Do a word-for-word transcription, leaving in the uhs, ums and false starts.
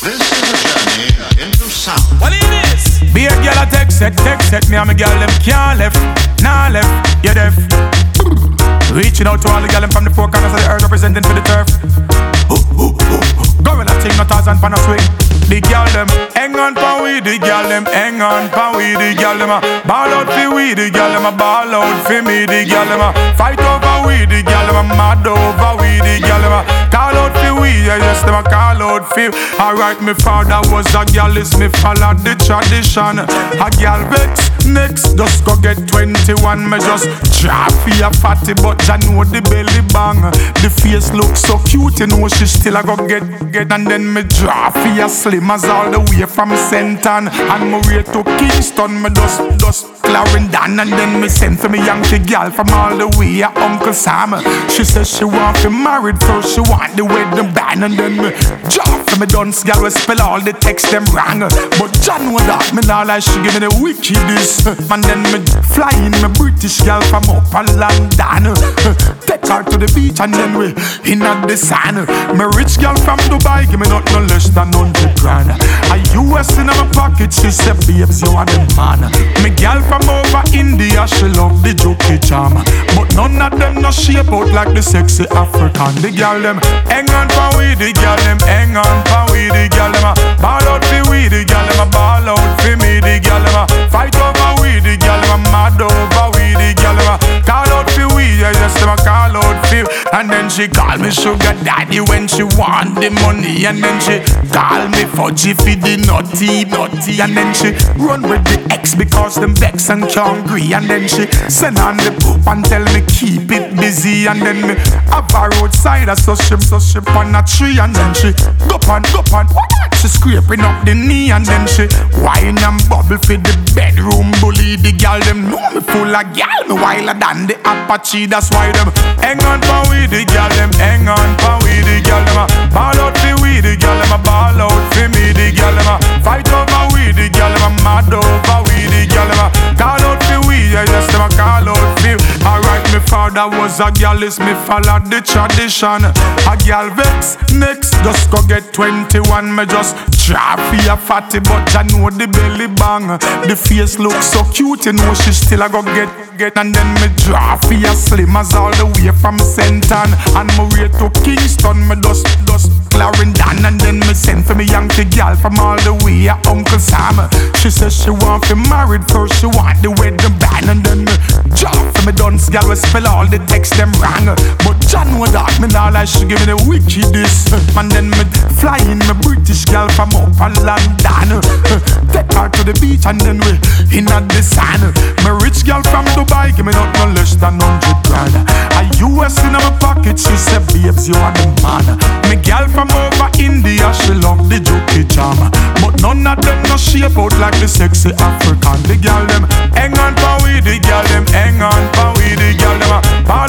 This is a journey into sound. What it is? Be a girl a text it, text it. Me and my girl them can't left, nah left, you deaf. Reaching out to all the girl them from the four corners of the earth, representing for the turf. Going a thing, not Tarzan pan a swing. The girl them hang on pa we, the girl them hang on pa we, the girl them a ball out fi we, the girl them a ball out fi me, the girl them a fight over we, the girl them a mad over we, the girl them a call out fi we, yeah yes them a call out fi. Alright, me father was a girl, is me follow the tradition. A girl vex next, just go get twenty-one. Me just drop fi a fatty, but I know the belly bang. The face look so cute, you know she still a go get get, and then me drop fi a slim as all the way from Senton, and me way to Kingston. Me just just Clarendon, and then me send for me Yankee girl from all the way a Uncle Sam. She says she want to married first, she want the wedding band, and then me drop for me dunce girl we spell all the text them wrong. But John know that me now like she give me the wickedest, and then me fly in me British girl from up a London, take her to the beach, and then we in at the sun. Me rich girl from Dubai give me not no less than hundred grand. A U S in my pocket, she said babes you are the man. Me girl from over India, she love the jokey charm, but none of them no shape out like the sexy African. The girl them hang on for we, the girl them hang on for we, the girl them a ball out for we, the girl them a ball out for me, the girl them a fight over we, the girl them a mad over we, the girl them a call out for we, yeah yes them a call out for. And then she call me sugar daddy when she want the money, and then she call me fudgy for the naughty, naughty, and then she run with the ex because them vex and can't agree, and then she send on the poop and tell me keep it busy, and then me have a roadside so she so she on a tree, and then she go on go on, she scraping up the knee, and then she whine and bubble for the bedroom bully. The girl them know me full of gal, me wilder than the Apache, that's why them hang on for we, the girl them hang on for we, the girl them a ball out for we, the girl them a ball out for me, the girl them a fight over we, the girl them a mad over we, the girl them a call out for we, yeah yes them a call out for. Alright, me father was a girl, is me follow the tradition. A girl vex next, just go get twenty-one. Me just drop fi a fatty, but I know the belly bang. The face look so cute, you know she still a go get get, and then me drop fi a slim as all the way from Senton, and me way to Kingston. Me just just Clarendon, and then me send for me Yankee girl from all the way a Uncle Sam. She says she want to married first, she want the wedding band, and then me drop for me dunce girl we spell all the text them wrong. But John know that me now like she give me the wickedest, and then me fly in me British girl from up a London, take her to the beach, and then we in at the sun. Me rich girl from Dubai give me not no less than hundred grand. A U S in my pocket, she said babes you are the man. Me girl from over India, she love the jokey charm, but none of them no shape out like the sexy African. The girl them hang on for we, the girl them hang on for we, the girl them a ball